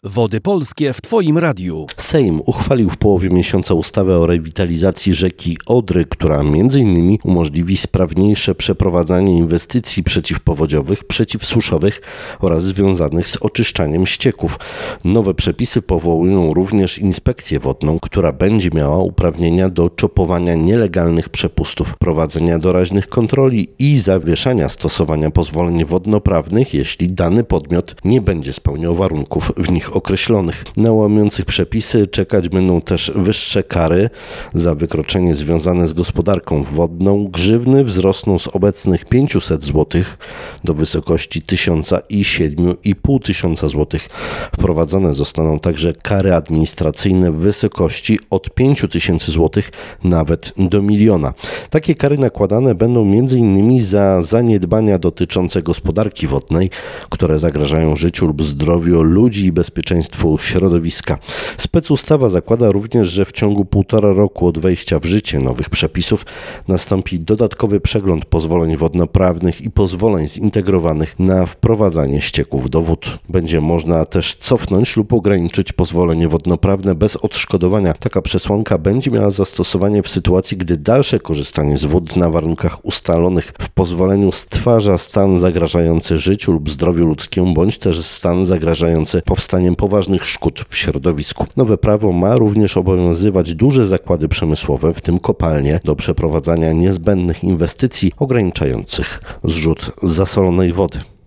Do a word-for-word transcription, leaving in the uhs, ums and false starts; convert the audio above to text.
Wody Polskie w Twoim radiu. Sejm uchwalił w połowie miesiąca ustawę o rewitalizacji rzeki Odry, która między innymi umożliwi sprawniejsze przeprowadzanie inwestycji przeciwpowodziowych, przeciwsuszowych oraz związanych z oczyszczaniem ścieków. Nowe przepisy powołują również inspekcję wodną, która będzie miała uprawnienia do czopowania nielegalnych przepustów, prowadzenia doraźnych kontroli i zawieszania stosowania pozwoleń wodnoprawnych, jeśli dany podmiot nie będzie spełniał warunków w nich określonych. Na łamiących przepisy czekać będą też wyższe kary za wykroczenie związane z gospodarką wodną. Grzywny wzrosną z obecnych pięćset złotych do wysokości tysiąc i siedem i pół tysiąca złotych. Wprowadzone zostaną także kary administracyjne w wysokości od pięć tysięcy złotych nawet do miliona. Takie kary nakładane będą między innymi za zaniedbania dotyczące gospodarki wodnej, które zagrażają życiu lub zdrowiu ludzi i bezpieczeństwu środowiska. Specustawa zakłada również, że w ciągu półtora roku od wejścia w życie nowych przepisów nastąpi dodatkowy przegląd pozwoleń wodnoprawnych i pozwoleń zintegrowanych na wprowadzanie ścieków do wód. Będzie można też cofnąć lub ograniczyć pozwolenie wodnoprawne bez odszkodowania. Taka przesłanka będzie miała zastosowanie w sytuacji, gdy dalsze korzystanie z wód na warunkach ustalonych w pozwoleniu stwarza stan zagrażający życiu lub zdrowiu ludzkiemu, bądź też stan zagrażający powstaniem poważnych szkód w środowisku. Nowe prawo ma również obowiązywać duże zakłady przemysłowe, w tym kopalnie, do przeprowadzania niezbędnych inwestycji ograniczających zrzut zasolonej wody.